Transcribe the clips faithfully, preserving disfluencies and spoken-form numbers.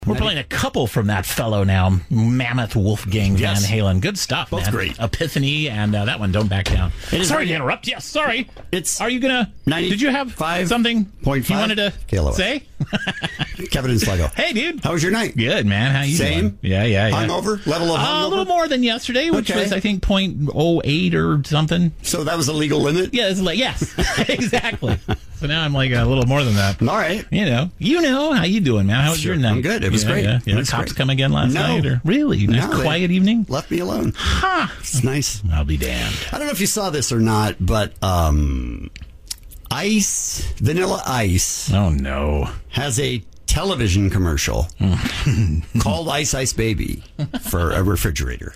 We're playing a couple from that fellow now, Mammoth Wolfgang yes. Van Halen. Good stuff, Both man. great. Epiphany and uh, that one, Don't Back Down. It is sorry right. to interrupt. Yes, sorry. It's Are you going to... Did you have five something point you five wanted to kilowatts. say? Kevin and Sluggo. Hey, dude. How was your night? Good, man. How you Same? doing? Yeah, yeah, yeah. Hungover? Level of Uh, hungover? a little more than yesterday, which Okay. was, I think, point oh eight or something. So that was a legal limit? Yeah, it's like, yes, exactly. So now I'm like a little more than that. All right. You know, you know, how you doing, man? How was Sure. your night? I'm good. It was yeah, great. Yeah, yeah. It was Cops great. come again last No. night? Or really? Nice No, they quiet evening? Left me alone. Huh. It's nice. I'll be damned. I don't know if you saw this or not, but um, Ice, Vanilla Ice, Oh, no. has a television commercial called Ice Ice Baby for a refrigerator.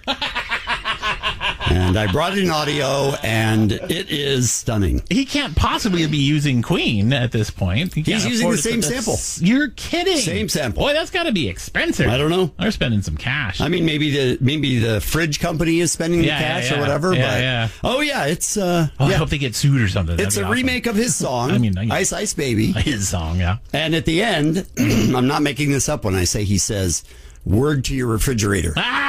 And I brought in audio, and it is stunning. He can't possibly be using Queen at this point. He He's can't using afford the it same to- sample. You're kidding. Same sample. Boy, that's got to be expensive. I don't know. They're spending some cash. I mean, maybe the maybe the fridge company is spending Yeah, the cash yeah, or whatever. yeah, but yeah. oh yeah, it's uh, oh, I yeah. hope they get sued or something. It's a That'd be awesome. remake of his song, I mean, I- Ice Ice Baby. His song, yeah. And at the end, I'm not making this up when I say he says, "Word to your refrigerator."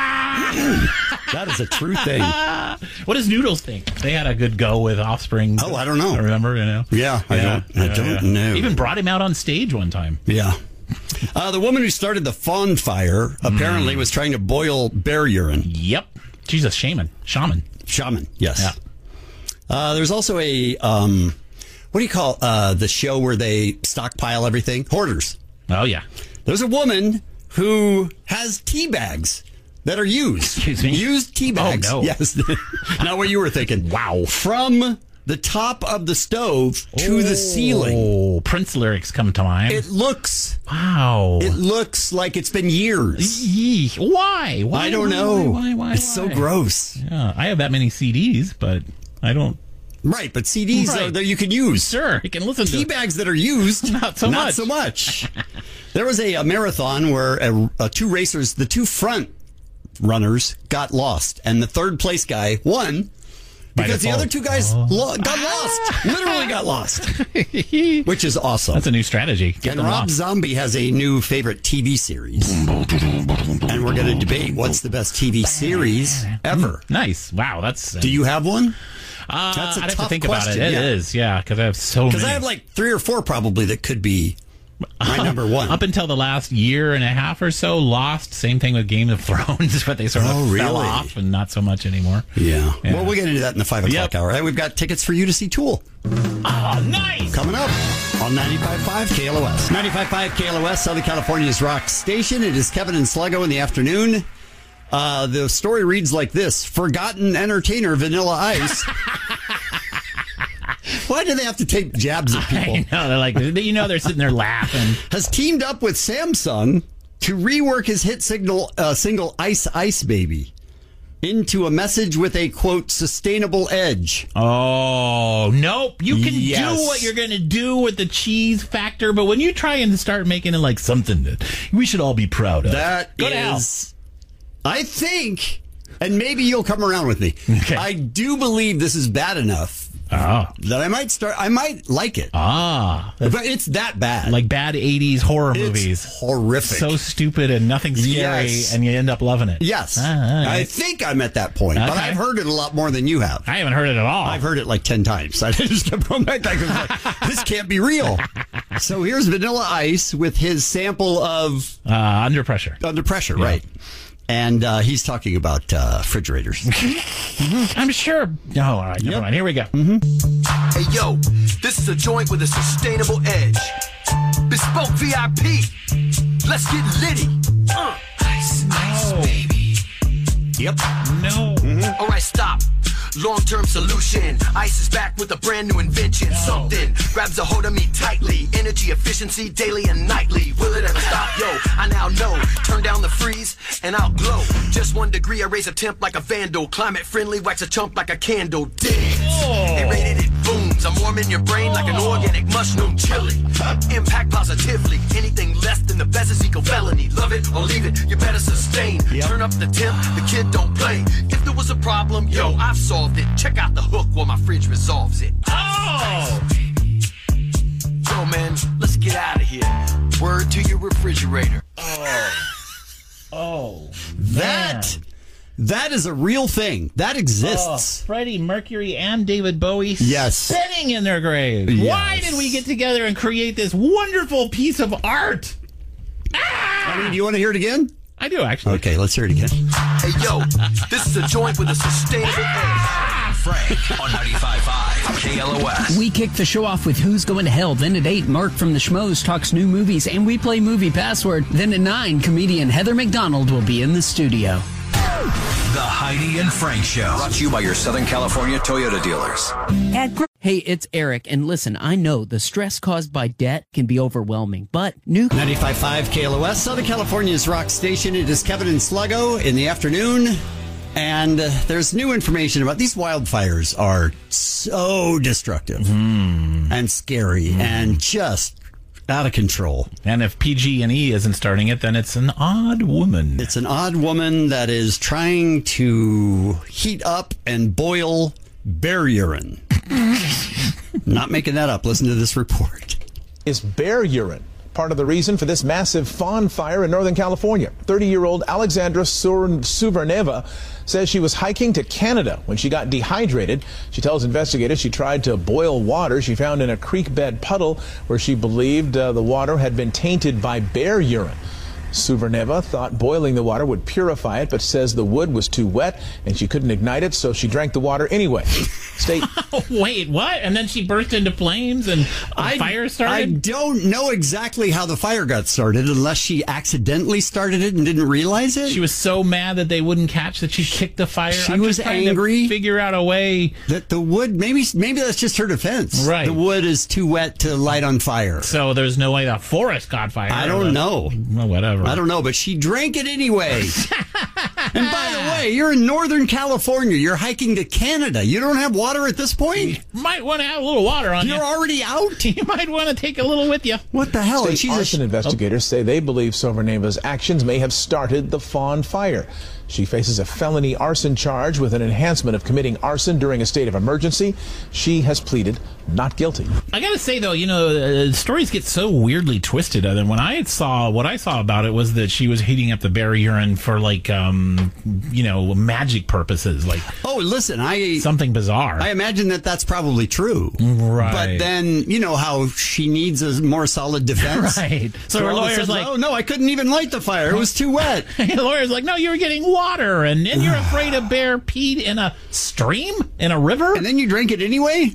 That is a true thing. What does Noodles think? They had a good go with Offspring. Oh, I don't know. Remember, you know? Yeah, I don't. I yeah, don't yeah. know. Even brought him out on stage one time. Yeah. Uh, the woman who started the fawn fire apparently Mm. was trying to boil bear urine. Yep. She's a shaman. Shaman. Shaman, yes. Yeah. Uh, there's also a, um, what do you call uh, the show where they stockpile everything? Hoarders. Oh, yeah. There's a woman who has tea bags that are used. Excuse me? Used tea bags. Oh, no. Yes. Not what you were thinking. Wow. From the top of the stove to the ceiling. Oh, Prince lyrics come to mind. It looks, wow. it looks like it's been years. Yee. Why? Why? I don't why, know. Why? Why? why it's so why? gross. Yeah, I have that many C Ds, but I don't. Right, but C Ds Right. are that you can use. Sure, you can listen Tea to. bags that are used, Not so not much. so much. There was a, a marathon where a, a two racers, the two front runners, got lost, and the third place guy won By because the default. other two guys Oh. lo- got lost, literally got lost, which is awesome. That's a new strategy. Get And them Rob lost. Zombie has a new favorite T V series, and we're going to debate what's the best T V series ever. Nice. Wow, that's. Uh, Do you have one? Uh, That's a I'd have to tough think question, about it. yeah. It is, yeah, because I have so many. Because I have like three or four probably that could be my number one. Up until the last year and a half or so, Lost. Same thing with Game of Thrones, but they sort of Oh, fell really? off and not so much anymore. Yeah. Yeah. Well, we'll get into that in the five o'clock Yep. hour. Hey, we've got tickets for you to see Tool Oh, nice. coming up on ninety-five point five K L O S. ninety-five point five K L O S, Southern California's rock station. It is Kevin and Sluggo in the afternoon. Uh, the story reads like this. Forgotten entertainer Vanilla Ice. Why do they have to take jabs at people? I know, they're like, you know, they're sitting there laughing. Has teamed up with Samsung to rework his hit signal, uh, single Ice Ice Baby into a message with a, quote, sustainable edge. Oh, nope. You can Yes. do what you're going to do with the cheese factor, but when you try and start making it like something that we should all be proud of, That go to hell. is, I think, and maybe you'll come around with me, Okay. I do believe this is bad enough Ah. that I might start, I might like it. Ah. But it's that bad. Like bad eighties horror It's movies. horrific. So stupid and nothing scary, Yes. and you end up loving it. Yes. Ah, all right. I think I'm at that point, but Okay. I've heard it a lot more than you have. I haven't heard it at all. I've heard it like ten times. I just kept going back. I was like, this can't be real. So here's Vanilla Ice with his sample of uh, Under Pressure. Under Pressure, right? And uh, he's talking about uh, refrigerators. I'm sure. No, all right. Never Yep. mind. Here we go. Hey yo, this is a joint with a sustainable edge. Bespoke V I P. Let's get litty. Uh. Ice, ice, baby. Yep. No. Alright, stop. Long-term solution. Ice is back with a brand new invention. Something grabs a hold of me tightly. Energy efficiency daily and nightly. Will it ever stop? Yo, I now know. Turn down the freeze and I'll glow. Just one degree, I raise a temp like a vandal. Climate friendly, wax a chump like a candle. Dance. They rated it booms. I'm warming your brain like an organic mushroom chili. Impact positively. Anything less than the best is eco felony. Love it or leave it, you better sustain. Yep. Turn up the temp, the kid don't play. If there was a problem, yo, I've solved it. Check out the hook while my fridge resolves it. Oh! Yo, man, let's get out of here. Word to your refrigerator. Oh, That that is a real thing. That exists. Oh, Freddie Mercury and David Bowie Yes. sitting in their graves. Yes. Why did we get together and create this wonderful piece of art? I mean, do you want to hear it again? I do, actually. Okay, let's hear it again. Hey, yo, this is a joint with a sustainable edge. Frank on ninety-five point five K L O S. We kick the show off with Who's Going to Hell. Then at eight, Mark from the Schmoes talks new movies, and we play Movie Password. Then at nine, comedian Heather McDonald will be in the studio. The Heidi and Frank Show. Brought to you by your Southern California Toyota dealers. Hey, it's Eric, and listen, I know the stress caused by debt can be overwhelming, but new... ninety-five point five K L O S, Southern California's rock station. It is Kevin and Sluggo in the afternoon. And uh, there's new information about these wildfires are so destructive mm. and scary mm. and just out of control. And if P G and E isn't starting it, then it's an odd woman. It's an odd woman that is trying to heat up and boil bear urine. Not making that up. Listen to this report. Is bear urine part of the reason for this massive fawn fire in Northern California? thirty-year-old Alexandra Suverneva says she was hiking to Canada when she got dehydrated. She tells investigators she tried to boil water she found in a creek bed puddle where she believed uh, the water had been tainted by bear urine. Suverneva thought boiling the water would purify it, but says the wood was too wet and she couldn't ignite it, so she drank the water anyway. State. Wait, what? And then she burst into flames and I, fire started? I don't know exactly how the fire got started unless she accidentally started it and didn't realize it. She was so mad that they wouldn't catch that she kicked the fire. She I'm was just trying angry. to figure out a way. That the wood, maybe maybe that's just her defense. Right. The wood is too wet to light on fire. So there's no way the forest caught fire. I don't the, know. Well, whatever. I don't know, but she drank it anyway. And by the way, you're in Northern California. You're hiking to Canada. You don't have water at this point? You might want to have a little water on You're you. already out? You might want to take a little with you. What the hell? State She's arson a, investigators say they believe Soverneva's actions may have started the fawn fire. She faces a felony arson charge with an enhancement of committing arson during a state of emergency. She has pleaded not guilty. I gotta say though, you know, uh, stories get so weirdly twisted. Uh, when I saw what I saw about it was that she was heating up the bear urine for like, um, you know, magic purposes, like oh, listen, I something bizarre. I imagine that that's probably true, right? But then you know how she needs a more solid defense, right? So her all of a lawyer's sudden, like, "Oh no, I couldn't even light the fire; it was too wet." The lawyer's like, "No, you were getting water, and, and you're afraid of bear peed in a stream, in a river, and then you drank it anyway."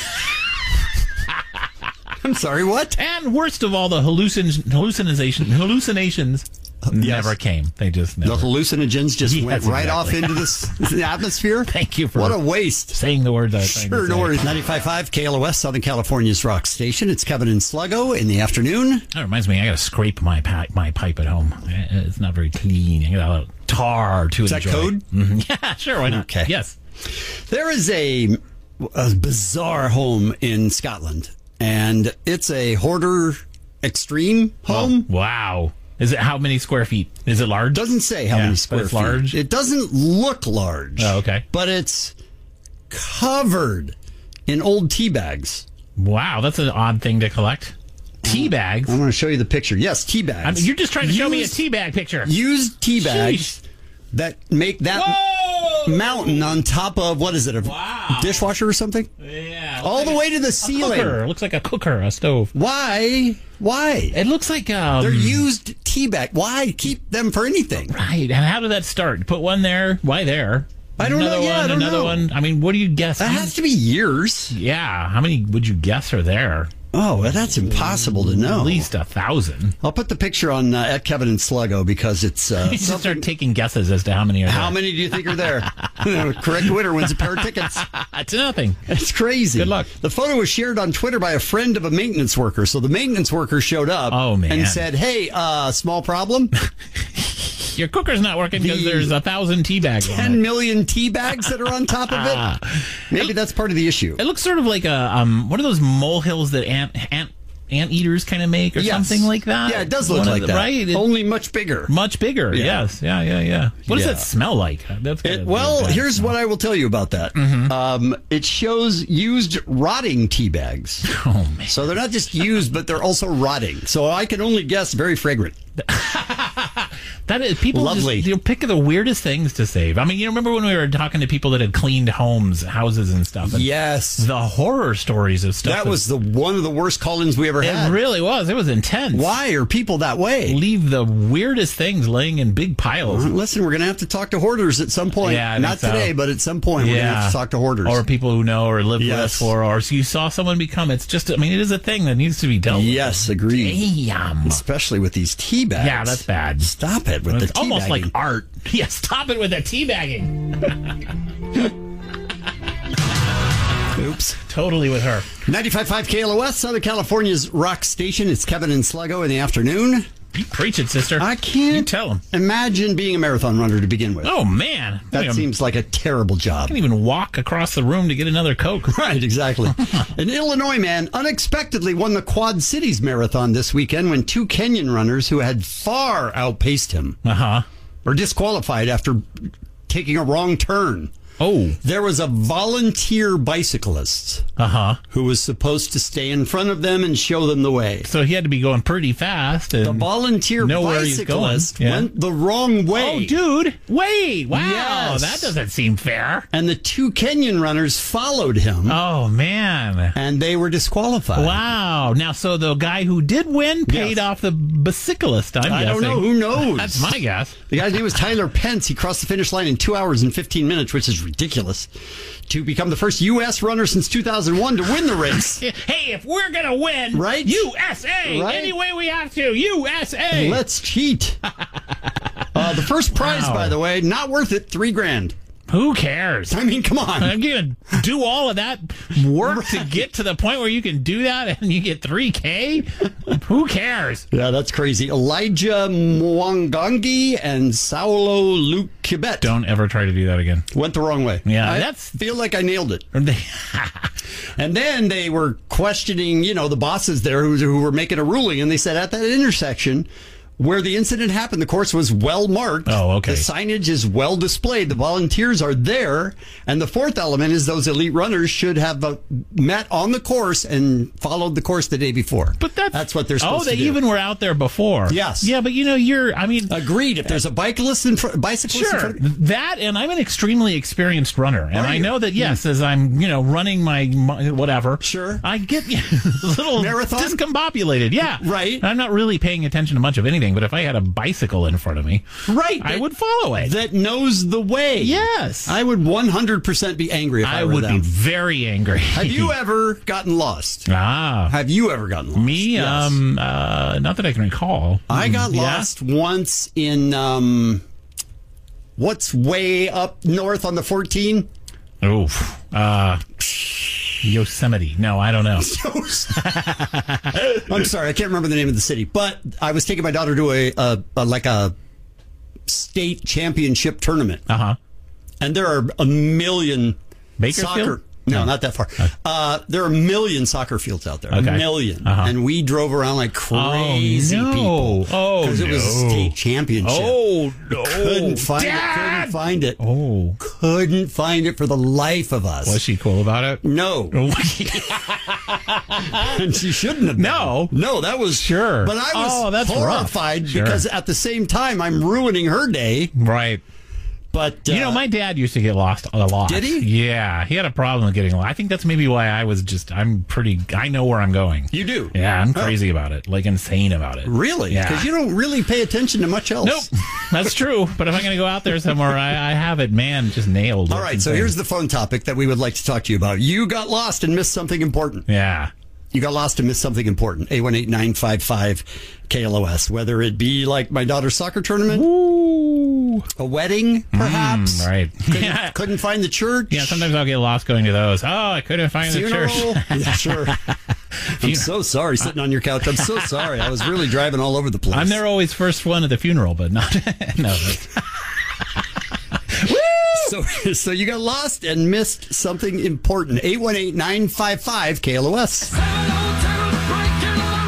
I'm sorry, what? And worst of all, the hallucin- hallucination, hallucinations never yes. came. They just never. The hallucinogens just Yes, went right exactly. off into the atmosphere. Thank you for what a waste. saying the words I was trying Sure, to no say. worries. ninety-five point five K L O S, Southern California's rock station. It's Kevin and Sluggo in the afternoon. That reminds me, I got to scrape my pi- my pipe at home. It's not very clean. I got a lot of tar to Is enjoy. that code? Mm-hmm. Yeah, sure. Why not? Okay. Yes. There is a, a bizarre home in Scotland, and it's a hoarder extreme home. Oh, wow. Is it how many square feet? Is it large? Doesn't say how Yeah, many but square it's feet. large? It doesn't look large. Oh, okay. But it's covered in old tea bags. Wow, that's an odd thing to collect. Tea bags. I'm going to show you the picture. Yes, tea bags. I mean, you're just trying to show me a Used- tea bag picture. Used tea bags Sheesh. that make that Whoa! mountain on top of, what is it, a Wow. dishwasher or something? Yeah. All the way to the A ceiling. cooker. It looks like a cooker, a stove. Why? Why? It looks like um, They're used tea bag. Why keep them for anything? right. And how did that start? Put one there. Why there? I don't know. Another Yeah, one, I don't another know. one. I mean, what do you guess? That How has to be years. Yeah, how many would you guess are there? Oh, well, that's impossible to know. At least a thousand. I'll put the picture on uh, at Kevin and Sluggo because it's uh, You should start taking guesses as to how many are how there. many do you think are there? Correct winner wins a pair of tickets. It's nothing. It's crazy. Good luck. The photo was shared on Twitter by a friend of a maintenance worker. So the maintenance worker showed up Oh, man. and said, hey, uh, small problem. Your cooker's not working because The there's a thousand tea bags on ten it. million tea bags that are on top of it. Maybe that's part of the issue. It looks sort of like a um, one of those molehills that ant ant anteaters kind of make or Yes. something like that. Yeah, it does look One of like the- that. right? It- Only much bigger. much bigger. Yeah. Yes. Yeah, yeah, yeah. What does Yeah. that smell like? That's gotta It, be well, bad here's smell. what I will tell you about that. Mm-hmm. Um, it shows used rotting tea bags. Oh, man. So they're not just used, but they're also rotting. So I can only guess very fragrant. That is, people Lovely. just, you know, pick the weirdest things to save. I mean, you remember when we were talking to people that had cleaned homes, houses and stuff? And Yes. the horror stories of stuff. That was the one of the worst call-ins we ever It had. really was. It was intense. Why are people that way? Leave the weirdest things laying in big piles. Listen, we're going to have to talk to hoarders at some point. Yeah, I think Not so. today, but at some point we're going to have to talk to hoarders. Or people who know or live with Yes. us for, or you saw someone become. It's just, I mean, it is a thing that needs to be dealt with. Yes, agreed. Damn. Especially with these tea bags. Yeah, that's bad. Stop it with It's the tea almost like bagging. art. Yeah, stop it with the teabagging. Oops. Totally with her. ninety-five point five K L O S, Southern California's rock station. It's Kevin and Sluggo in the afternoon. You preach it, sister. I can't You tell him. imagine being a marathon runner to begin with. Oh, man. I that can't seems like a terrible job. even walk across the room to get another Coke. Right, exactly. An Illinois man unexpectedly won the Quad Cities Marathon this weekend when two Kenyan runners who had far outpaced him Uh-huh. were disqualified after taking a wrong turn. Oh. There was a volunteer bicyclist Uh-huh. who was supposed to stay in front of them and show them the way. So he had to be going pretty fast. And The volunteer know where he's bicyclist going. Yeah. went the wrong way. Oh, dude. Wait. Wow. Yes. That doesn't seem fair. And the two Kenyan runners followed him, Oh, man. and they were disqualified. Wow. Now, so the guy who did win paid Yes. off the bicyclist, I'm I don't guessing. know. Who knows? That's my guess. The guy's name was Tyler Pence. He crossed the finish line in two hours and fifteen minutes, which is ridiculous, to become the first U S runner since two thousand one to win the race. Hey, if we're going to win, Right? U S A, Right? any way we have to, U S A. Let's cheat. Uh, the first prize, Wow. by the way, not worth it, three grand. Who cares? I mean, come on. I'm going to do all of that work to get to the point where you can do that and you get three K? Who cares? Yeah, that's crazy. Elijah Mwangangi and Saulo Luke Kibet Don't ever try to do that again. went the wrong way. Yeah, I that's- feel like I nailed it. Or they- And then they were questioning, you know, the bosses there who, who were making a ruling, and they said at that intersection where the incident happened, the course was well marked. Oh, okay. The signage is well displayed. The volunteers are there. And the fourth element is those elite runners should have uh, met on the course and followed the course the day before. But that's, that's what they're supposed Oh, they to do. even were out there before. Yes. Yeah, but you know, you're, I mean, Agreed. If there's a bicyclist in front, bicyclist in sure. front of That, and I'm an extremely experienced runner. And Are I you? know that, yes, as I'm, you know, running my, my whatever. Sure. I get a little Marathon? discombobulated. Yeah. Right. I'm not really paying attention to much of anything, but if I had a bicycle in front of me, Right. I that- would follow it. that knows the way. Yes. I would one hundred percent be angry if I, I were would them. be very angry. Have you ever gotten lost? Ah. Have you ever gotten lost? Me, Yes. um, uh, not that I can recall. I got Yeah? lost once in um, what's way up north on the fourteen? Oof. Uh, Yosemite. No, I don't know. I'm sorry, I can't remember the name of the city, but I was taking my daughter to a, a, a like a state championship tournament, Uh huh. and there are a million Bakersfield? soccer. No, not that far. Uh, there are a million soccer fields out there. Okay. A million. Uh-huh. And we drove around like crazy Oh, no. people. Oh, Because it was a no. state championship. Oh, no. Couldn't find it. Dad! Couldn't find it. Oh. Couldn't find it for the life of us. Was she cool about it? No. And she shouldn't have been. No. No, that was Sure. But I was Oh, that's rough. horrified Sure. because at the same time I'm ruining her day. Right. But uh, You know, my dad used to get lost a lot. Did he? Yeah, he had a problem with getting lost. I think that's maybe why I was just, I'm pretty, I know where I'm going. you do. Yeah, I'm crazy about it, like insane about it. Really? Yeah. Because you don't really pay attention to much else. Nope, that's true. But if I'm going to go out there somewhere, I, I have it, man, just nailed. All It's right, so insane. here's the phone topic that we would like to talk to you about. You got lost and missed something important. Yeah. You got lost and missed something important. eight one eight, nine five five, K L O S. Whether it be like my daughter's soccer tournament, Ooh. a wedding, perhaps. Mm, right. Couldn't, Yeah. couldn't find the church. Yeah, sometimes I'll get lost going to those. Oh, I couldn't find the Funeral. church. Yeah, sure. I'm so sorry sitting on your couch. I'm so sorry. I was really driving all over the place. I'm there always first one at the funeral, but not. no. That's, So, so you got lost and missed something important. eight one eight, nine five five, K L O S.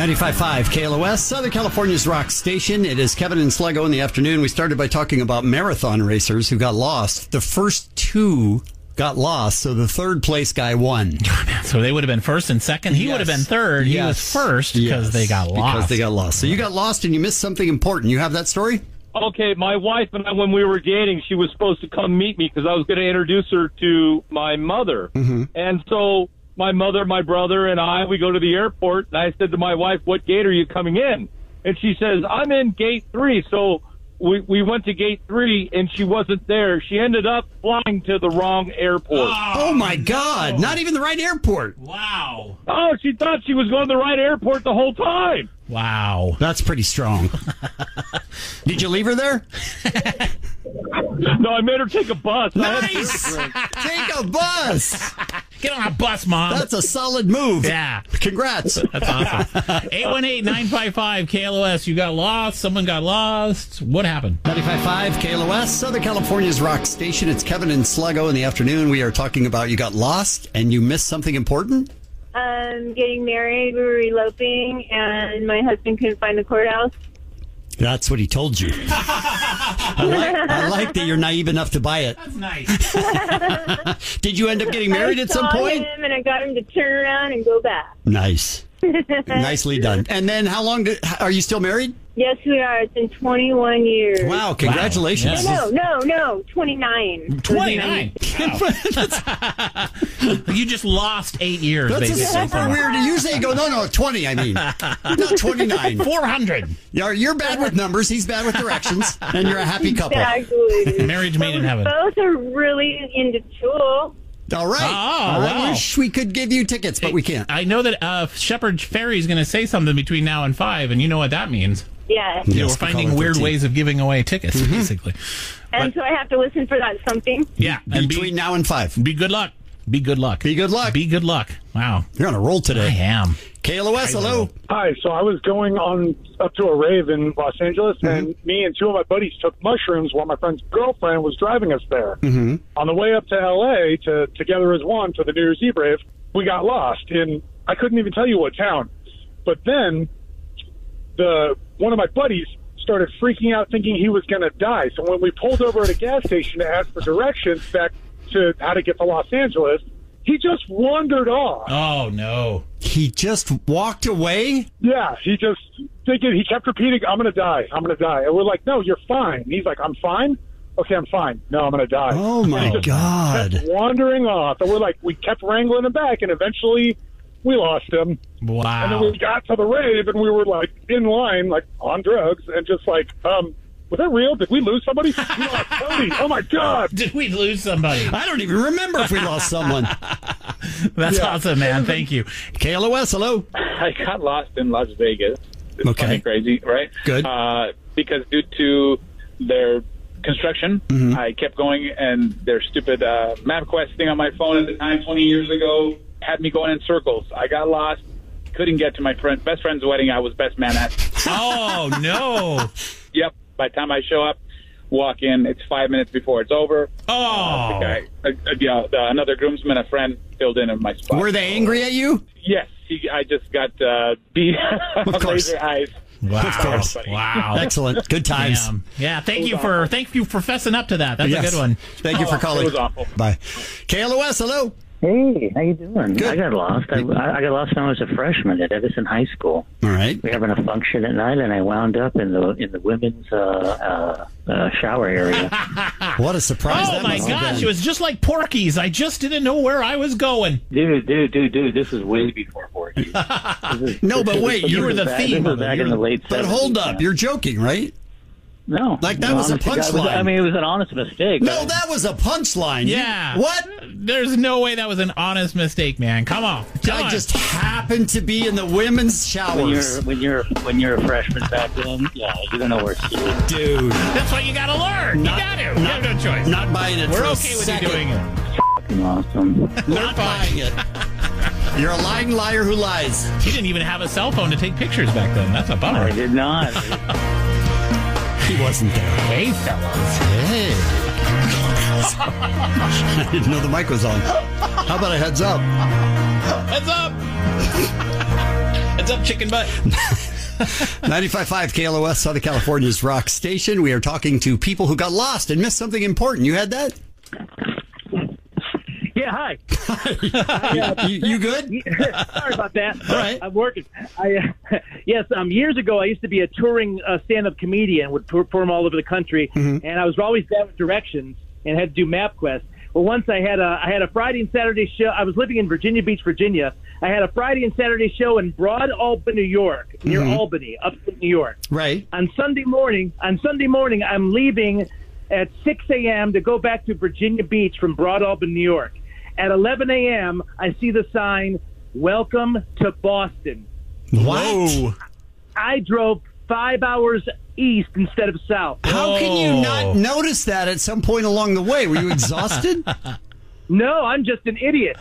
ninety-five point five K L O S, Southern California's rock station. It is Kevin and Sluggo in the afternoon. We started by talking about marathon racers who got lost. The first two got lost, so the third place guy won. So they would have been first and second. He Yes. would have been third. He Yes. was first because Yes. they got lost. Because they got lost. So you got lost and you missed something important. You have that story? Okay, my wife and I, when we were dating, she was supposed to come meet me because I was going to introduce her to my mother. Mm-hmm. And so my mother, my brother, and I, we go to the airport, and I said to my wife, what gate are you coming in? And she says, I'm in gate three. So we, we went to gate three, and she wasn't there. She ended up flying to the wrong airport. Oh, oh my God. Not even the right airport. Wow. Oh, she thought she was going to the right airport the whole time. Wow. That's pretty strong. Did you leave her there? No, I made her take a bus. Nice. Take a bus. Get on a bus, Mom. That's a solid move. Yeah. Congrats. That's awesome. eight one eight, nine five five, K L O S. You got lost. Someone got lost. What happened? ninety-five point five K L O S, Southern California's rock station. It's Kevin and Sluggo in the afternoon. We are talking about you got lost and you missed something important. Um, getting married, we were eloping, and my husband couldn't find the courthouse. That's what he told you. I, like, I like that you're naive enough to buy it. That's nice. Did you end up getting married I at some saw point? him, and I got him to turn around and go back. Nice. Nicely done. And then how long did, are you still married? Yes, we are. It's been twenty-one years. Wow, congratulations. Wow. No, no, no, twenty-nine. twenty-nine. Wow. You just lost eight years, That's a basically. super weird. Usually you go, no, no, twenty, I mean. Not twenty-nine. four hundred. You're, you're bad with numbers. He's bad with directions. And you're a happy couple. Exactly. Marriage made in heaven. Both are really into Tool. All right. Oh, I wow. wish we could give you tickets, but we can't. I know that uh, Shepherd Ferry is going to say something between now and five, and you know what that means. Yeah. You know, Yes, we're the finding caller weird thirteen. ways of giving away tickets, basically. And so I have to listen for that something. Yeah. And Between be, now and five. be good luck. Be good luck. Be good luck. Be good luck. Wow. You're on a roll I today. am. K L O S, hello. Hi, so I was going on up to a rave in Los Angeles, Mm-hmm. and me and two of my buddies took mushrooms while my friend's girlfriend was driving us there. Mm-hmm. On the way up to L A to Together as One to the New Year's Eve rave, we got lost in, I couldn't even tell you what town. But then the one of my buddies started freaking out thinking he was going to die. So when we pulled over at a gas station to ask for directions back to how to get to Los Angeles, he just wandered off. Oh, no. He just walked away? Yeah, he just thinking he kept repeating, "I'm gonna die, I'm gonna die," and we're like, "No, you're fine." And he's like, "I'm fine." Okay, I'm fine. No, I'm gonna die. Oh, my And he just God. kept wandering off, and we're like, we kept wrangling him back, and eventually we lost him. And then Wow. we got to the rave, and we were like in line, like on drugs, and just like, um, was that real? Did we lose somebody? We lost Cody. Oh my God! Did we lose somebody? I don't even remember if we lost someone. That's Yeah. awesome, man. Thank you. K L O S, hello. I got lost in Las Vegas. It's Okay. funny, crazy, right? Good. Uh, because due to their construction, Mm-hmm. I kept going, and their stupid uh, MapQuest thing on my phone at the time, twenty years ago, had me going in circles. I got lost, couldn't get to my friend, best friend's wedding. I was best man at. Oh, no. Yep. By the time I show up, walk in, it's five minutes before it's over. Oh. The guy, uh, uh, yeah, uh, another groomsman, a friend, filled in in my spot. Were they angry at you? Yes. He, I just got uh, beat. Of course. Laser eyes. Wow. Of course. Wow. Excellent. Good times. Damn. Yeah, thank you for thank you for fessing up to that. That's Yes. a good one. Thank you for Oh, calling. it was awful. Bye. K L O S, hello. Hey, how you doing? Good. I got lost. I, I got lost when I was a freshman at Edison High School. All right. We were having a function at night, and I wound up in the in the women's uh, uh, uh, shower area. What a surprise Oh that my must have gosh, been. it was just like Porky's. I just didn't know where I was going. Dude, dude, dude, dude, this was way before Porky. No, but wait, you were the back, theme This of was it. back You're in the the- late But seventies, hold up, man. you're joking, right? No. Like, that No, was a honest to God, it was- punchline. I mean, it was an honest mistake. No, that was a punchline. You- Yeah. What? There's no way that was an honest mistake, man. Come on. Come I on. just happened to be in the women's When you're showers. when you're when you're a freshman back then, yeah, you don't know where it's going. Dude. That's what you gotta learn. Not- you got to. You not- have no choice. Not buying it We're for a okay with second. you doing it. Fucking awesome. Not buying it. You're a lying liar who lies. You didn't even have a cell phone to take pictures back then. That's a bummer. I did not. He wasn't there. Hey, fellas. Hey. I didn't know the mic was on. How about a heads up? Heads up. What's up, chicken butt? ninety-five point five K L O S, Southern California's rock station. We are talking to people who got lost and missed something important. You had that? Yeah, hi. I, uh, you, you good? Sorry about that. All right. I'm working. I, uh, yes, um, years ago, I used to be a touring uh, stand-up comedian, would perform all over the country, mm-hmm. and I was always down with directions and had to do MapQuest. Well, once I had a I had a Friday and Saturday show. I was living in Virginia Beach, Virginia. I had a Friday and Saturday show in Broad Albany, New York, near mm-hmm. Albany, upstate New York. Right. On Sunday morning, on Sunday morning, I'm leaving at six a.m. to go back to Virginia Beach from Broad Albany, New York. At eleven a.m., I see the sign, "Welcome to Boston." What? I drove five hours east instead of south. How can you not notice that at some point along the way? Were you exhausted? No, I'm just an idiot.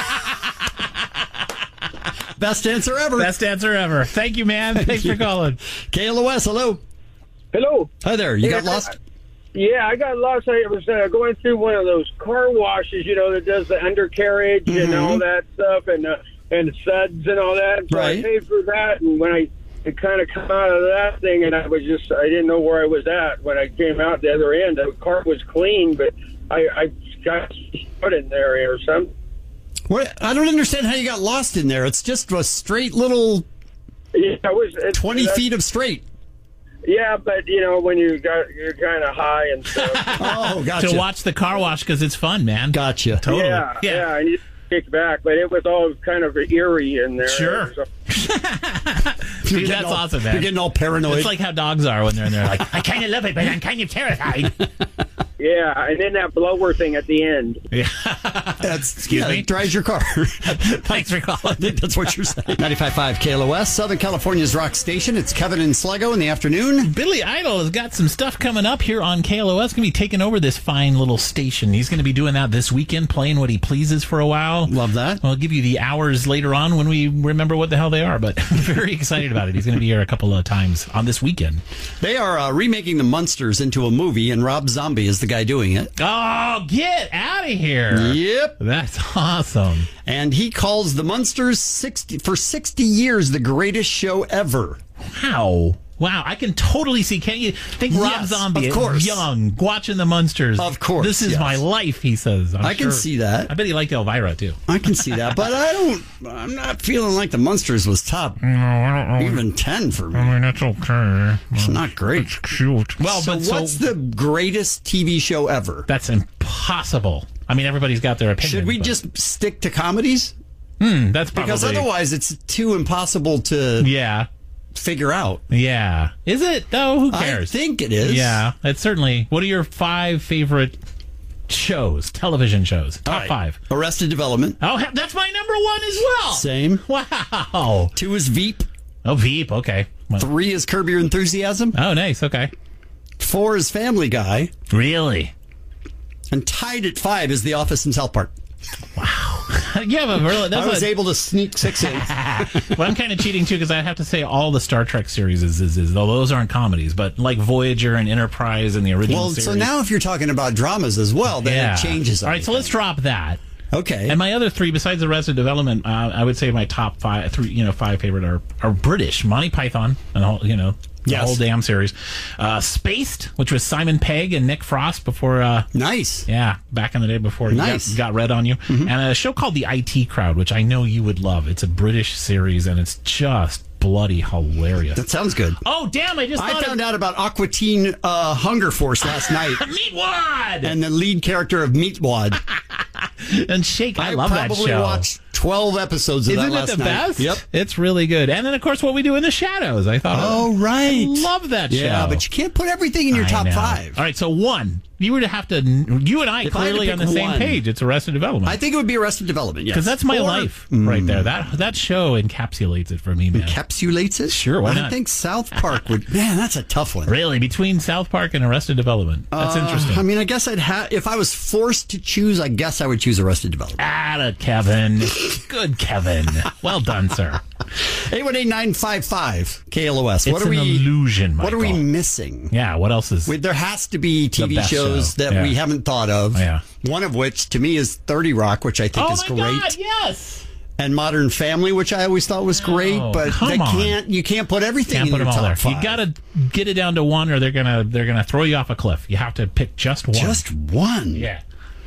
Best answer ever. Best answer ever. Thank you, man. Thanks for calling. K L O S, hello. Hello. Hi there. You yeah, got lost? I, yeah, I got lost. I was uh, going through one of those car washes, you know, that does the undercarriage mm-hmm. and all that stuff, and uh, and suds and all that. So right. I paid for that, and when I it kind of come out of that thing, and I was just, I didn't know where I was at when I came out the other end. The car was clean, but I, I got put in there or something. What? I don't understand how you got lost in there. It's just a straight little yeah, it was, it, twenty feet of straight. Yeah, but, you know, when you got, you're kind of high and stuff. Oh, gotcha. To watch the car wash because it's fun, man. Gotcha. Totally. Yeah, yeah, yeah, and you kick back, but it was all kind of eerie in there. Sure. So, Dude, that's all, awesome, man. You're getting all paranoid. It's like how dogs are when they're in there, like, I kind of love it, but I'm kind of terrified. yeah, and then that blower thing at the end. Yeah. That's, Excuse yeah, me? It drives your car. Thanks for calling. I think that's what you're saying. ninety-five point five K L O S, Southern California's rock station. It's Kevin and Sluggo in the afternoon. Billy Idol has got some stuff coming up here on K L O S. Going to be taking over this fine little station. He's going to be doing that this weekend, playing what he pleases for a while. Love that. We'll give you the hours later on when we remember what the hell they are, but I'm very excited about it. He's going to be here a couple of times on this weekend. They are uh, remaking The Munsters into a movie, and Rob Zombie is the guy doing it. Oh, get out of here. Yep. That's awesome. And he calls The Munsters sixty for sixty years the greatest show ever. Wow. Wow, I can totally see. Can you think Rob Yes, Zombie, of course. young, watching the Munsters? Of course, This is yes. my life, he says. I'm I can sure. see that. I bet he liked Elvira, too. I can see that, but I don't, I'm not feeling like The Munsters was top No, I don't know. even ten for me. I mean, it's okay. It's not great. It's cute. Well, so but what's so, the greatest T V show ever? That's impossible. I mean, everybody's got their opinion. Should we but, just stick to comedies? Hmm, that's probably... Because otherwise it's too impossible to Yeah. figure out. Yeah. Is it, though? Who cares? I think it is. Yeah, it's certainly... What are your five favorite shows, television shows? Top right. five. Arrested Development. Oh, he- that's my number one as well. Same. Wow. Two is Veep. Oh, Veep. Okay. Well, Three is Curb Your Enthusiasm. oh, nice. Okay. Four is Family Guy. Really? And tied at five is The Office and South Park. Yeah, but really, that's I was what, able to sneak six in. well, I'm kind of cheating too because I have to say all the Star Trek series is, is, is though those aren't comedies, but like Voyager and Enterprise and the original Well, series. so now if you're talking about dramas as well, then yeah. it changes. All right, so let's drop that. Okay. And my other three, besides Arrested Development, uh, I would say my top five, three, you know, five favorite are, are British. Monty Python, and the whole, you know, the Yes. whole damn series. Uh, Spaced, which was Simon Pegg and Nick Frost before. Uh, nice. Yeah, back in the day before he Nice. got, got red on you. Mm-hmm. And a show called The I T Crowd, which I know you would love. It's a British series, and it's just bloody hilarious. That sounds good. Oh, damn, I just I thought found of... out about Aqua Teen uh, Hunger Force last night. Meatwad! And the lead character of Meatwad. And Shake, I, I love that probably show. watched twelve episodes of Isn't that it last the night. best? Yep. It's really good. And then, of course, What We Do in the Shadows. I thought, Oh, right. I love that show. Yeah, but you can't put everything in your I top know. five. All right, so one. You would have to, you and I If I had to clearly pick on the same one. page. It's Arrested Development. I think it would be Arrested Development, yes. Because that's my Or- life right there. That that show encapsulates it for me, man. Encapsulates it? Sure, why I not? think South Park would... Man, that's a tough one. Really, between South Park and Arrested Development. That's Uh, interesting. I mean, I guess I'd have... If I was forced to choose, I guess I would choose Arrested Development. Atta Kevin. Good Kevin. Well done, sir. eight one eight nine five five K L O S. It's What are an we... illusion, What are we Michael. missing? Yeah, what else is... We, there has to be T The V best shows show. that Yeah. we haven't thought of. Yeah. One of which, to me, is thirty Rock, which I think oh, is my great. God, yes! and Modern Family, which I always thought was great, Oh, but come they on. can't. You can't put everything Can't in put your them all top there. five. You got to get it down to one, or they're gonna they're gonna throw you off a cliff. You have to pick just one. Just one. Yeah.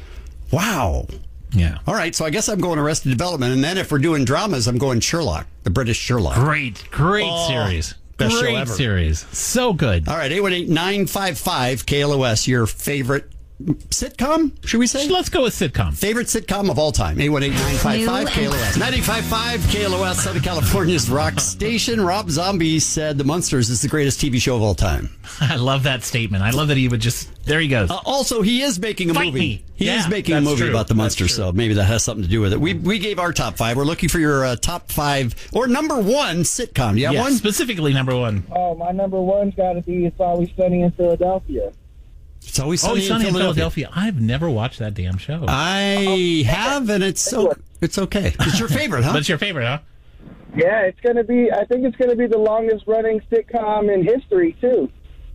Wow. Yeah. All right, so I guess I'm going Arrested Development, and then if we're doing dramas, I'm going Sherlock, the British Sherlock. Great, great Oh, series. best show Great ever. series. So good. All right, eight one eight, nine five five, K L O S, your favorite sitcom, should we say? Let's go with sitcom. Favorite sitcom of all time, eight one eight, nine five five, K L O S. ninety-five point five K L O S, Southern California's rock station. Rob Zombie said The Munsters is the greatest T V show of all time. I love that statement. I love that he would just, there he goes. Uh, also, he is making a Fight movie. me. He Yeah, is making a that's movie true. about the That's Munsters, true. so maybe that has something to do with it. We we gave our top five. We're looking for your uh, top five or number one sitcom. Do you have Yeah, one? specifically number one. Oh, my number one's got to be It's Always Sunny in Philadelphia. It's Always Oh, Sunny, Sunny in in Philadelphia. Philadelphia. I've never watched that damn show. I have, and it's so it's okay. It's your favorite, huh? But it's your favorite, huh? Yeah, it's going to be, I think it's going to be the longest running sitcom in history, too.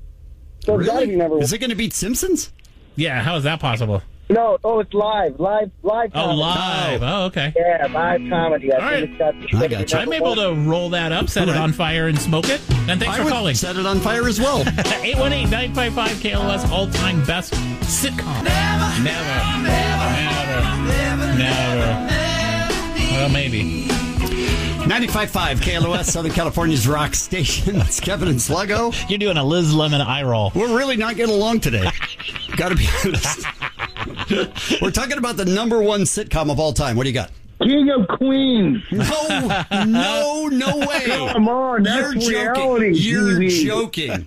So it's got to be number one. Is it going to beat Simpsons? Yeah, how is that possible? No, oh, it's live. Live, live Oh, comedy. live. Oh, okay. Yeah, live comedy. I All think right. it's got I got you. I'm able to roll that up, set All it right. on fire, and smoke it. And thanks I for would calling. set it on fire as well. eight one eight, nine five five, K L O S, all-time best sitcom. Never. Never. Never. Never. Well, maybe. ninety-five point five K L O S, Southern California's rock station. It's Kevin and Sluggo. You're doing a Liz Lemon eye roll. We're really not getting along today. Got to be honest. We're talking about the number one sitcom of all time. What do you got? King of Queens. No, no, no way. Come on, that's You're reality joking. You're T V. joking.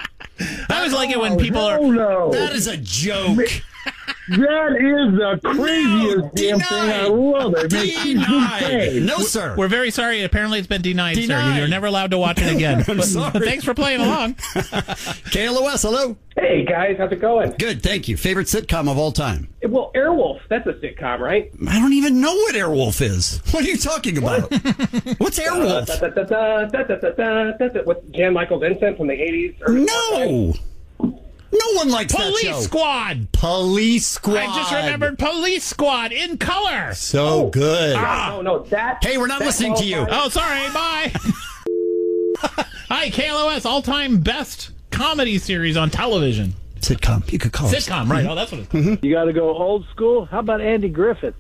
I always like it when people are. Oh, no. That is a joke. That is the craziest No, damn thing. I love it. It makes me Denied. insane. No, sir. We're very sorry. Apparently, it's been denied, sir. Denied. You're never allowed to watch it again. I'm But- sorry. but thanks for playing along. K L O S, hello. Hey guys, how's it going? Good, thank you. Favorite sitcom of all time? Well, Airwolf, that's a sitcom, right? I don't even know what Airwolf is. What are you talking about? What's Airwolf? Uh, da, da, da, da, da, da, da, da, da, with Jan Michael Vincent from the eighties? No. No one likes that Police show. Squad. Police Squad. I just remembered Police Squad in color. So good. No, no, that. Hey, we're not that listening to you. Oh, sorry. Bye. Hi, K L O S, all-time best comedy series on television. Sitcom. You could call it. Sitcom, right? Oh, that's what it's called. Mm-hmm. You got to go old school. How about Andy Griffith?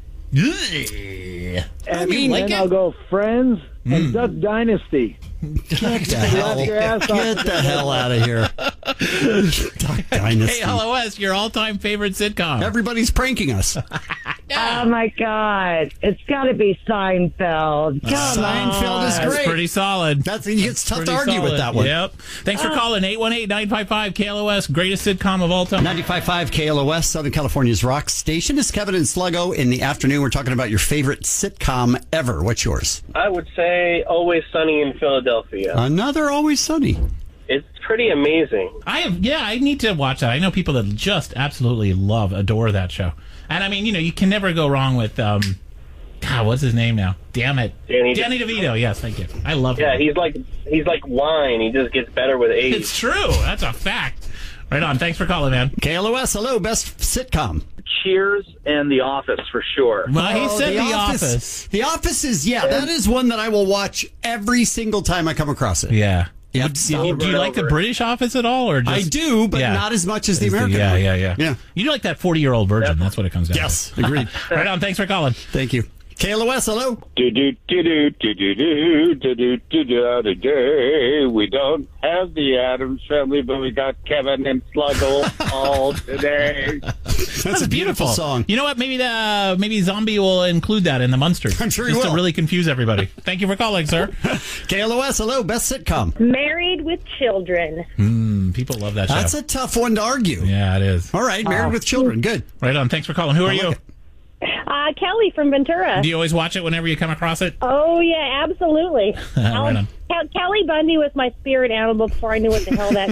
Yeah. And I mean, then like I'll it. go Friends and Duck Dynasty. Get the hell, Laugh your ass off. get the hell out of here. Duck Dynasty. K L O S, your all-time favorite sitcom. Everybody's pranking us. Oh my God! It's got to be Seinfeld. Come Seinfeld is That's great. pretty solid. That's it's tough Pretty to argue solid. with that one. Yep. Thanks for calling. eight one eight, nine five five, K L O S, greatest sitcom of all time. ninety-five point five K L O S, Southern California's rock station. It's Kevin and Sluggo. In the afternoon, we're talking about your favorite sitcom ever. What's yours? I would say Always Sunny in Philadelphia. Another Always Sunny. It's pretty amazing. I have, yeah, I need to watch that. I know people that just absolutely love, adore that show. And I mean, you know, you can never go wrong with, um, God, what's his name now? Damn it. Danny, Danny DeVito. Yes, thank you. I love Yeah, him. he's like he's like wine. He just gets better with age. It's true. That's a fact. Right on. Thanks for calling, man. K L O S, hello, best sitcom. Cheers and The Office for sure. Well, he Oh, said The, Office. The Office is, yeah, that is one that I will watch every single time I come across it. Yeah. Yep. Do you, do you like the British Office at all, or just, I do, but Yeah. not as much as the Is the- American yeah, one. yeah, yeah, Yeah. You do like that forty-year-old virgin. That's what it comes down Yes, to. agreed. Right on. Thanks for calling. Thank you. K L O S, hello. Do do do do do do do do do do do today. We don't have the Addams Family, but we got Kevin and Sluggo all today. That's a beautiful song. You know what? Maybe the maybe Zombie will include that in the Munsters. I'm sure he just will. to really confuse everybody. Thank you for calling, sir. K L O S, hello, best sitcom. Married with Children. Mm, people love that show. That's a tough one to argue. Yeah, it is. All right, Married Oh. with Children, good. Right on. Thanks for calling. Who are I like you? it. Uh, Kelly from Ventura. Do you always watch it whenever you come across it? Oh, yeah, absolutely. Right I'll- on. Kel- Kelly Bundy was my spirit animal before I knew what the hell that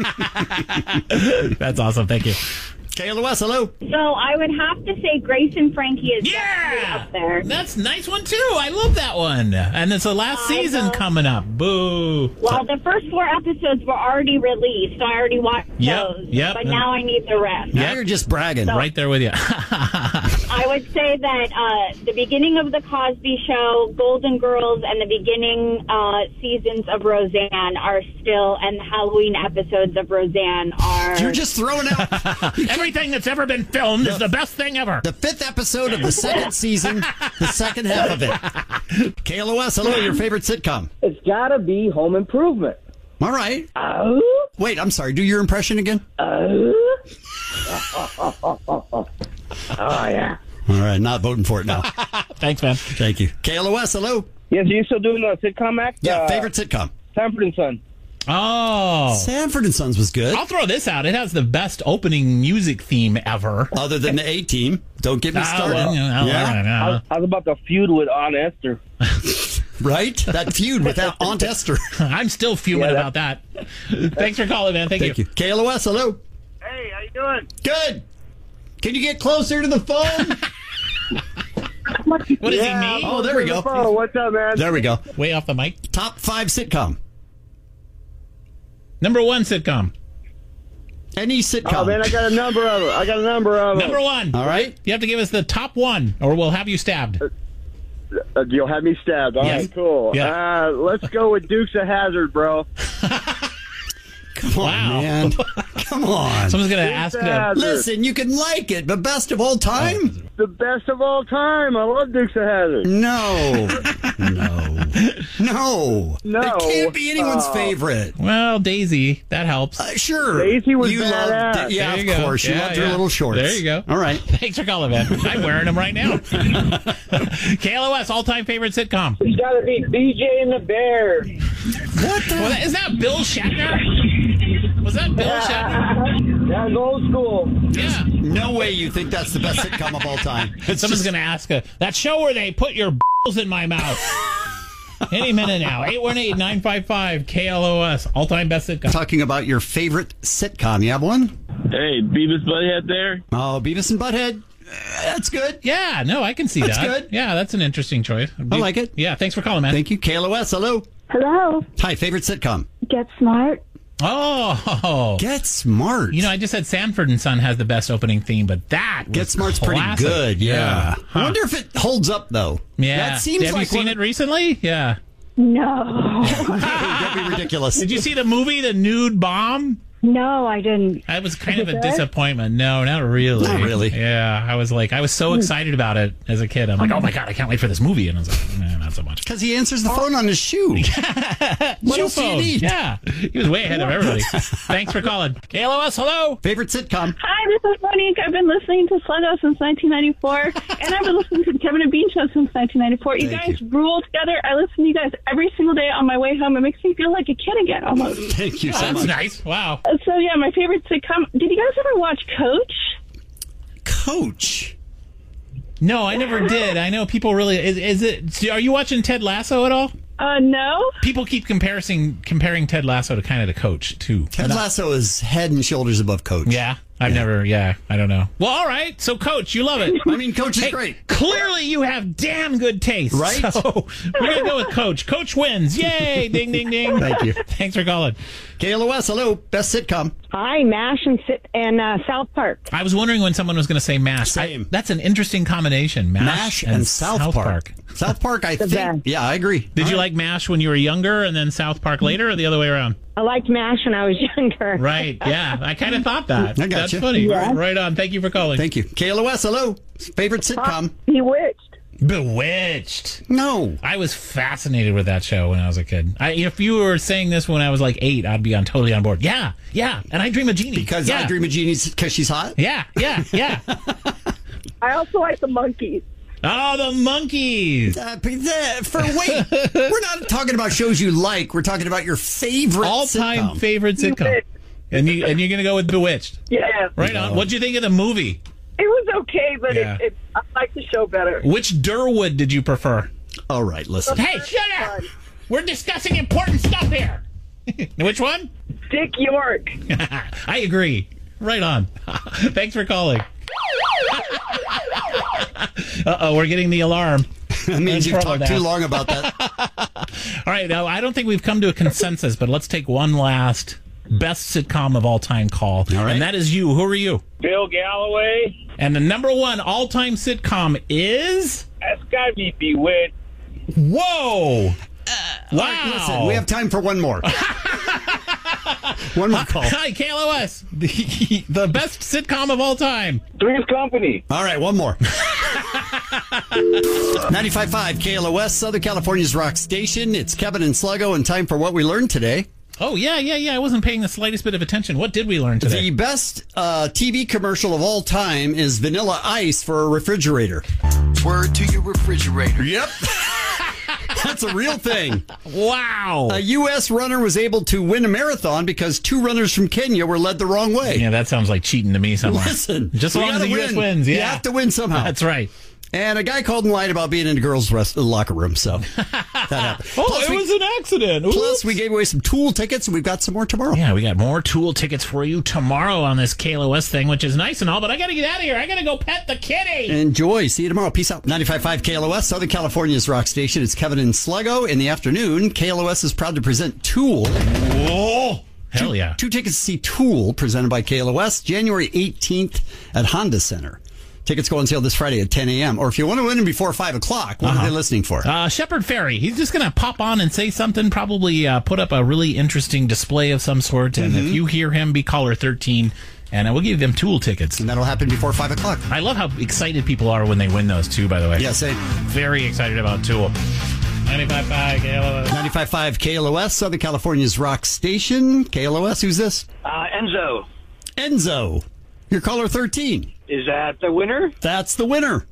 meant. That's awesome. Thank you. K L O S, hello. So I would have to say Grace and Frankie is Yeah! up there. That's a nice one, too. I love that one. And it's the last season coming up. Boo. Well, the first four episodes were already released, so I already watched Yep, those. yep. But now I need the rest. Now you're just bragging. Right there with you. I would say that uh, the beginning of The Cosby Show, Golden Girls, and the beginning uh, seasons of Roseanne are still, and the Halloween episodes of Roseanne are... You're just throwing out... Everything that's ever been filmed is the best thing ever. The fifth episode of the second season, the second half of it. K L O S, hello, your favorite sitcom. It's got to be Home Improvement. All right. Oh? Wait, I'm sorry. Do your impression again. Oh? Oh, yeah. All right, not voting for it now. Thanks, man. Thank you. K L O S, hello. Yes, you still doing a sitcom act? Yeah, Uh, favorite sitcom. Sanford and Son. Oh. Sanford and Sons was good. I'll throw this out. It has the best opening music theme ever. Other than the A-Team. Don't get me Oh, started. well, you know, yeah. all right, I uh, was, I was about to feud with Aunt Esther. Right? That feud with that Aunt Esther. I'm still fuming Yeah, about that. Thanks for calling, man. Thank, Thank you. K L O S, hello. Hey, how you doing? Good. Can you get closer to the phone? What is Yeah, he, me? Oh, there we go. Oh, what's up, man? There we go. Way off the mic. Top five sitcom. Number one sitcom. Any sitcom. Oh, man, I got a number of them. I got a number of them. Number one. All right. You have to give us the top one, or we'll have you stabbed. Uh, you'll have me stabbed. All Yes. right, cool. Yeah. Uh, let's go with Dukes of Hazzard, bro. Come on, Wow. man. Come on. Someone's going to Dukes ask of to... Hazzard. Listen, you can like it, but best of all time? The best of all time. I love Dukes of Hazzard. No. No. No. No. It can't be anyone's Oh. favorite. Well, Daisy, that helps. Uh, sure. Daisy was you badass. loved, yeah, There of you go. course. You Yeah, loved yeah. her little shorts. There you go. All right. Thanks for calling, man. I'm wearing them right now. K L O S, all-time favorite sitcom. It's got to be B J and the Bear. What the? Well, is that Bill Shatner? Was that Bill Shatner? That's old school. Yeah. No way you think that's the best sitcom of all time. It's Someone's just- going to ask, uh, that show where they put your balls in my mouth. Any minute now. eight one eight, nine five five, K L O S, all-time best sitcom. talking about your favorite sitcom. You have one? Hey, Beavis Butthead there. Oh, Beavis and Butthead. Uh, that's good. Yeah, no, I can see That's that. good. Yeah, that's an interesting choice. I like it. Yeah, thanks for calling, man. Thank you. K L O S, hello. Hello. Hi, favorite sitcom. Get Smart. Oh. Get Smart. You know, I just said Sanford and Son has the best opening theme, but that was Get Smart's classic. pretty good. Yeah. Huh. I wonder if it holds up, though. Yeah. That seems Have like you seen one- it recently? Yeah. No. That'd be ridiculous. Did you see the movie, The Nude Bomb? No, I didn't. That was kind of Is a it good? disappointment. No, not really. Not really. Yeah, I was like, I was so excited about it as a kid. I'm like, oh my God, I can't wait for this movie. And I was like, nah, not so much. Because he answers the phone on his shoe. What Shoe else do you phone. need? Yeah. He was way ahead of everybody. Thanks for calling. K L O S, hello. Favorite sitcom. Hi, this is Monique. I've been listening to Sluggo since nineteen ninety-four, and I've been listening to the Kevin and Bean Show since nineteen ninety-four. You Thank guys rule together. I listen to you guys every single day on my way home. It makes me feel like a kid again, almost. Thank you Oh, so that's much. nice. Wow. Uh, So, yeah, my favorite sitcom. Did you guys ever watch Coach? Coach. No, I never did. I know people really. Is, is it? Are you watching Ted Lasso at all? Uh, no. People keep comparing comparing Ted Lasso to kind of the Coach too. Ted Lasso is head and shoulders above Coach. Yeah, I've never. Yeah, I don't know. Well, all right. So, Coach, you love it. I mean, Coach is Hey, great. Clearly, you have damn good taste. Right? So we're gonna go with Coach. Coach wins. Yay! Ding, ding, ding. Thank you. Thanks for calling. K L O S, hello. Best sitcom. Hi, MASH and sit and uh, South Park. I was wondering when someone was going to say MASH. Same. I, that's an interesting combination. MASH, MASH and, South, Park. South Park, I The think. best. Yeah, I agree. Did All you right. like MASH when you were younger and then South Park later, or the other way around? I liked MASH when I was younger. Right. Yeah. I kind of thought that. I got That's you. funny. Yeah. Right, right on. Thank you for calling. Thank you. K L O S, hello. Favorite sitcom. Bewitched. Bewitched. No. I was fascinated with that show when I was a kid. I, if you were saying this when I was like eight, I'd be on totally on board. Yeah, yeah. And I Dream of Jeannie. Because yeah. I Dream of Jeannie because she's hot? Yeah, yeah, yeah. I also like the Monkeys. Oh, the monkeys. Uh, but that- for wait, we're not talking about shows you like. We're talking about your favorite All-time sitcom. favorite sitcom. Bewitched. And you and you're gonna go with Bewitched. Yeah. Right on. What'd you think of the movie? It was okay, but Yeah. it, it, I like the show better. Which Durwood did you prefer? All right, listen. Hey, shut up! We're discussing important stuff here. Which one? Dick York. I agree. Right on. Thanks for calling. Uh-oh, we're getting the alarm. That means We're in you've trouble talked too now. long about that. All right, now I don't think we've come to a consensus, but let's take one last best sitcom of all time call. All right. And that is you. Who are you? Bill Galloway. And the number one all-time sitcom is... That's gotta be Bewitched. Whoa! Uh, wow. Right, listen, we have time for one more. One more call. Hi, K L O S. The, the best sitcom of all time. Three's Company. All right, one more. ninety-five point five K L O S, Southern California's rock station. It's Kevin and Sluggo, and time for what we learned today. Oh, yeah, yeah, yeah. I wasn't paying the slightest bit of attention. What did we learn today? The best uh, T V commercial of all time is Vanilla Ice for a refrigerator. Word to your refrigerator. Yep. That's a real thing. Wow. A U S runner was able to win a marathon because two runners from Kenya were led the wrong way. Yeah, that sounds like cheating to me somewhere. Listen, just as long as the U S win. wins. Yeah. You have to win somehow. That's right. And a guy called and lied about being in a girls' rest, locker room, so that happened. Oh, plus it we, was an accident. Oops. Plus, we gave away some Tool tickets, and we've got some more tomorrow. Yeah, we got more Tool tickets for you tomorrow on this K L O S thing, which is nice and all, but I got to get out of here. I got to go pet the kitty. Enjoy. See you tomorrow. Peace out. ninety-five point five K L O S, Southern California's rock station. It's Kevin and Sluggo. In the afternoon, K L O S is proud to present Tool. Whoa. Hell yeah. Two, two tickets to see Tool, presented by K L O S, January eighteenth at Honda Center. Tickets go on sale this Friday at ten a.m. Or if you want to win them before five o'clock, what uh-huh. are they listening for? Uh, Shepard Fairey. He's just going to pop on and say something, probably uh, put up a really interesting display of some sort. And mm-hmm. if you hear him, be caller thirteen, and uh, we'll give them Tool tickets. And that'll happen before five o'clock. I love how excited people are when they win those, too, by the way. Yeah, same. Very excited about Tool. ninety-five point five K L O S. ninety-five point five K L O S, Southern California's rock station. K L O S, who's this? Uh, Enzo. Enzo. You're caller thirteen. Is that the winner? That's the winner.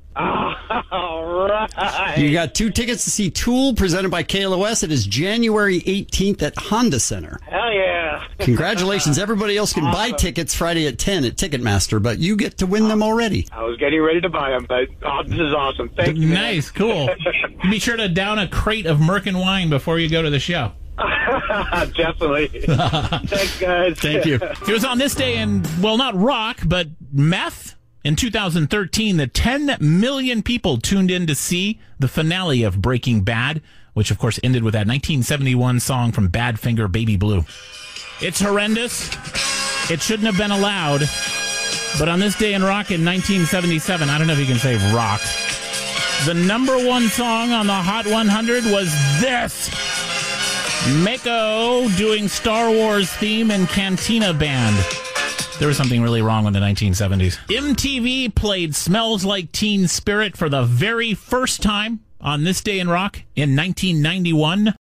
All right. You got two tickets to see Tool, presented by K L O S. It is January eighteenth at Honda Center. Hell yeah. Congratulations. Everybody else can Awesome. buy tickets Friday at ten at Ticketmaster, but you get to win them already. I was getting ready to buy them, but oh, this is awesome. Thank you. Nice, cool. Be sure to down a crate of Merkin wine before you go to the show. Definitely. Thanks, guys. Thank you. It was on this day in, well, not rock, but meth. In two thousand thirteen, the ten million people tuned in to see the finale of Breaking Bad, which, of course, ended with that nineteen seventy-one song from Badfinger, Baby Blue. It's horrendous. It shouldn't have been allowed. But on this day in rock in nineteen seventy-seven, I don't know if you can say rock, the number one song on the Hot one hundred was this. Mako doing Star Wars theme and Cantina Band. There was something really wrong with the nineteen seventies. M T V played Smells Like Teen Spirit for the very first time on this day in rock in nineteen ninety-one.